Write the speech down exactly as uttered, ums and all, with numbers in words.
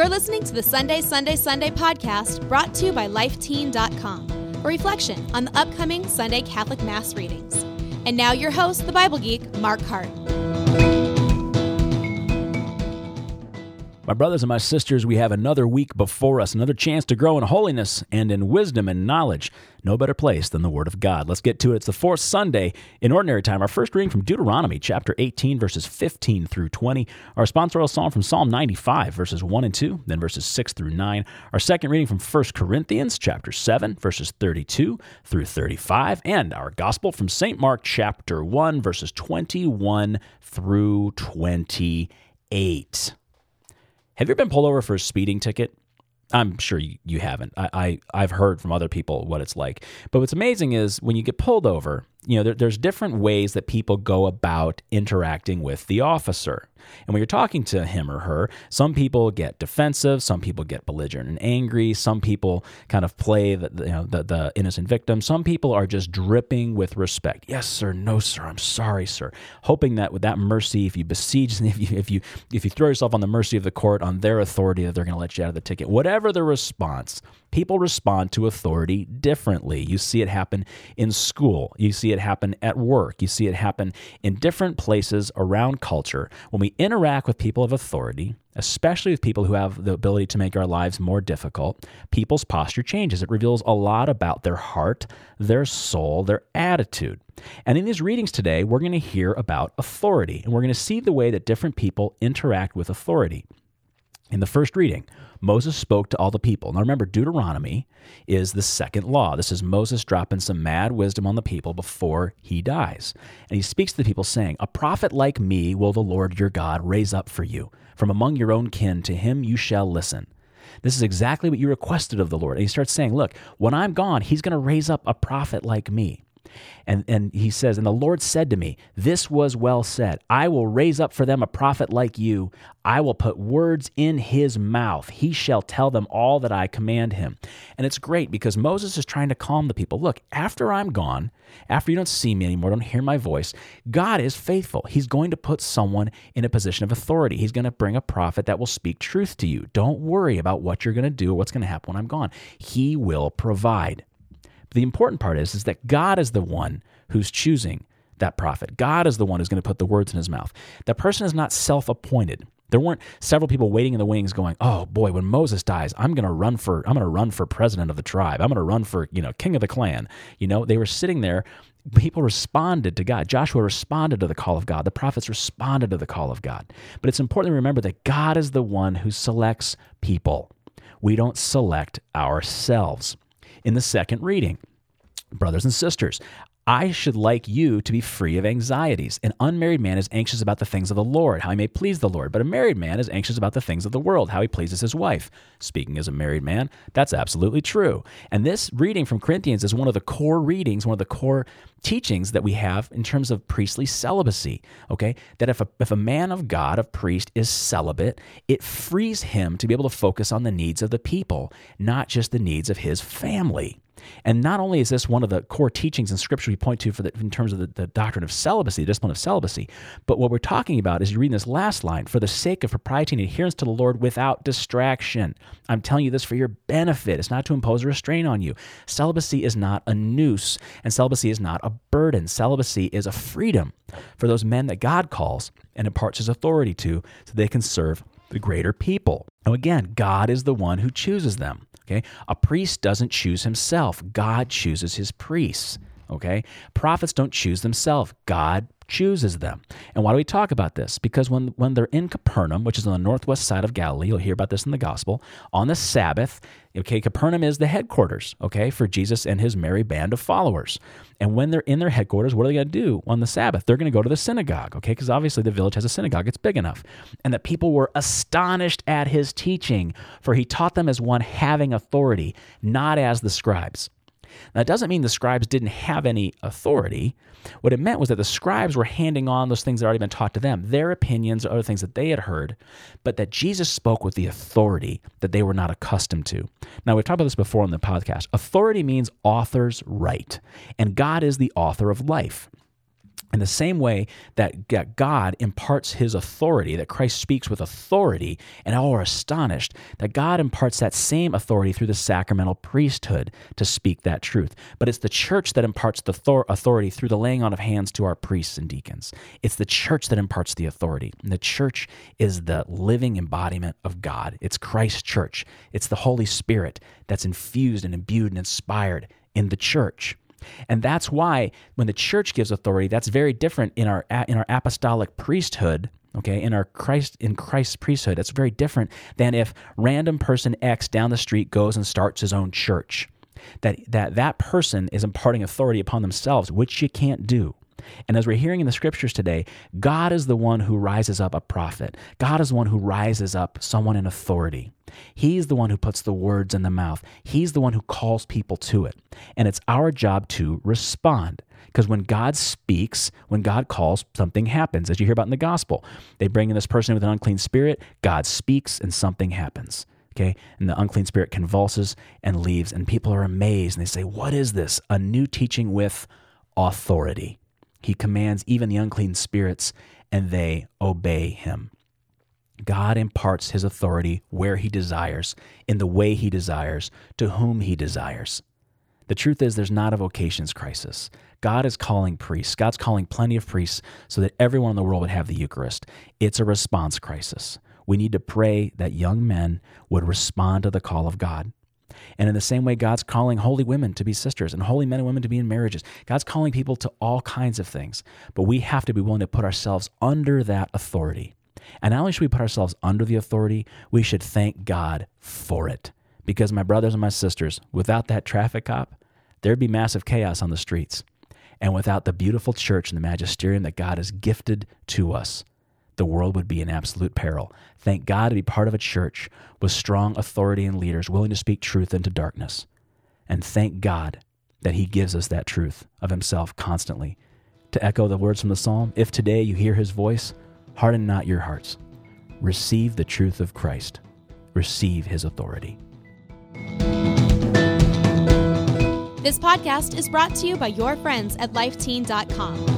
You're listening to the Sunday, Sunday, Sunday podcast brought to you by life teen dot com, a reflection on the upcoming Sunday Catholic Mass readings. And now your host, the Bible geek, Mark Hart. My brothers and my sisters, we have another week before us, another chance to grow in holiness and in wisdom and knowledge. No better place than the Word of God. Let's get to it. It's the fourth Sunday in Ordinary Time. Our first reading from Deuteronomy, chapter eighteen, verses fifteen through twenty. Our sponsorial psalm from Psalm ninety-five, verses one and two, then verses six through nine. Our second reading from First Corinthians, chapter seven, verses thirty-two through thirty-five. And our gospel from Saint Mark, chapter one, verses twenty-one through twenty-eight. Have you ever been pulled over for a speeding ticket? I'm sure you, you haven't. I, I, I've heard from other people what it's like. But what's amazing is when you get pulled over, you know, there, there's different ways that people go about interacting with the officer. And when you're talking to him or her, some people get defensive, some people get belligerent and angry, some people kind of play the, you know, the, the innocent victim, some people are just dripping with respect. Yes, sir. No, sir. I'm sorry, sir. Hoping that with that mercy, if you besiege, if you if you if you throw yourself on the mercy of the court, on their authority, that they're going to let you out of the ticket. Whatever the response, people respond to authority differently. You see it happen in school. You see it happen at work. You see it happen in different places around culture. When we interact with people of authority, especially with people who have the ability to make our lives more difficult, people's posture changes. It reveals a lot about their heart, their soul, their attitude. And in these readings today, we're going to hear about authority, and we're going to see the way that different people interact with authority. In the first reading, Moses spoke to all the people. Now remember, Deuteronomy is the second law. This is Moses dropping some mad wisdom on the people before he dies. And he speaks to the people saying, "A prophet like me will the Lord your God raise up for you. From among your own kin, to him you shall listen." This is exactly what you requested of the Lord. And he starts saying, look, when I'm gone, he's going to raise up a prophet like me. And and he says, "And the Lord said to me, this was well said. I will raise up for them a prophet like you. I will put words in his mouth. He shall tell them all that I command him." And it's great because Moses is trying to calm the people. Look, after I'm gone, after you don't see me anymore, don't hear my voice, God is faithful. He's going to put someone in a position of authority. He's going to bring a prophet that will speak truth to you. Don't worry about what you're going to do or what's going to happen when I'm gone. He will provide. The important part is, is that God is the one who's choosing that prophet. God is the one who's going to put the words in his mouth. That person is not self-appointed. There weren't several people waiting in the wings going, "Oh boy, when Moses dies, I'm going to run for I'm going to run for president of the tribe. I'm going to run for, you know, king of the clan." You know, they were sitting there. People responded to God. Joshua responded to the call of God. The prophets responded to the call of God. But it's important to remember that God is the one who selects people. We don't select ourselves. In the second reading, brothers and sisters, I should like you to be free of anxieties. An unmarried man is anxious about the things of the Lord, how he may please the Lord. But a married man is anxious about the things of the world, how he pleases his wife. Speaking as a married man, that's absolutely true. And this reading from Corinthians is one of the core readings, one of the core teachings that we have in terms of priestly celibacy, okay? That if a, if a man of God, a priest, is celibate, it frees him to be able to focus on the needs of the people, not just the needs of his family. And not only is this one of the core teachings in Scripture we point to for the, in terms of the, the doctrine of celibacy, the discipline of celibacy, but what we're talking about is, you read this last line, "For the sake of propriety and adherence to the Lord without distraction." I'm telling you this for your benefit. It's not to impose a restraint on you. Celibacy is not a noose, and celibacy is not a burden. Celibacy is a freedom for those men that God calls and imparts his authority to, so they can serve the greater people. Now again, God is the one who chooses them. Okay? A priest doesn't choose himself. God chooses his priests. Okay? Prophets don't choose themselves. God chooses them. And why do we talk about this? Because when, when they're in Capernaum, which is on the northwest side of Galilee, you'll hear about this in the gospel, on the Sabbath, okay, Capernaum is the headquarters, okay, for Jesus and his merry band of followers. And when they're in their headquarters, what are they going to do on the Sabbath? They're going to go to the synagogue, okay, because obviously the village has a synagogue. It's big enough. And the people were astonished at his teaching, for he taught them as one having authority, not as the scribes. Now, it doesn't mean the scribes didn't have any authority. What it meant was that the scribes were handing on those things that had already been taught to them, their opinions or other things that they had heard, but that Jesus spoke with the authority that they were not accustomed to. Now, we've talked about this before on the podcast. Authority means author's right, and God is the author of life. In the same way that God imparts his authority, that Christ speaks with authority, and all are astonished, that God imparts that same authority through the sacramental priesthood to speak that truth. But it's the church that imparts the authority through the laying on of hands to our priests and deacons. It's the church that imparts the authority. And the church is the living embodiment of God. It's Christ's church. It's the Holy Spirit that's infused and imbued and inspired in the church. And that's why when the church gives authority, that's very different in our in our apostolic priesthood, okay, in our Christ in Christ's priesthood. That's very different than if random person X down the street goes and starts his own church. That that that person is imparting authority upon themselves, which you can't do. And as we're hearing in the scriptures today, God is the one who rises up a prophet. God is the one who rises up someone in authority. He's the one who puts the words in the mouth. He's the one who calls people to it. And it's our job to respond. Because when God speaks, when God calls, something happens. As you hear about in the gospel, they bring in this person with an unclean spirit, God speaks, and something happens. Okay, and the unclean spirit convulses and leaves, and people are amazed, and they say, what is this? A new teaching with authority. He commands even the unclean spirits, and they obey him. God imparts his authority where he desires, in the way he desires, to whom he desires. The truth is, there's not a vocations crisis. God is calling priests. God's calling plenty of priests so that everyone in the world would have the Eucharist. It's a response crisis. We need to pray that young men would respond to the call of God. And in the same way, God's calling holy women to be sisters and holy men and women to be in marriages. God's calling people to all kinds of things. But we have to be willing to put ourselves under that authority. And not only should we put ourselves under the authority, we should thank God for it. Because my brothers and my sisters, without that traffic cop, there'd be massive chaos on the streets. And without the beautiful church and the magisterium that God has gifted to us, the world would be in absolute peril. Thank God to be part of a church with strong authority and leaders willing to speak truth into darkness. And thank God that he gives us that truth of himself constantly. To echo the words from the psalm, if today you hear his voice, harden not your hearts. Receive the truth of Christ. Receive his authority. This podcast is brought to you by your friends at life teen dot com.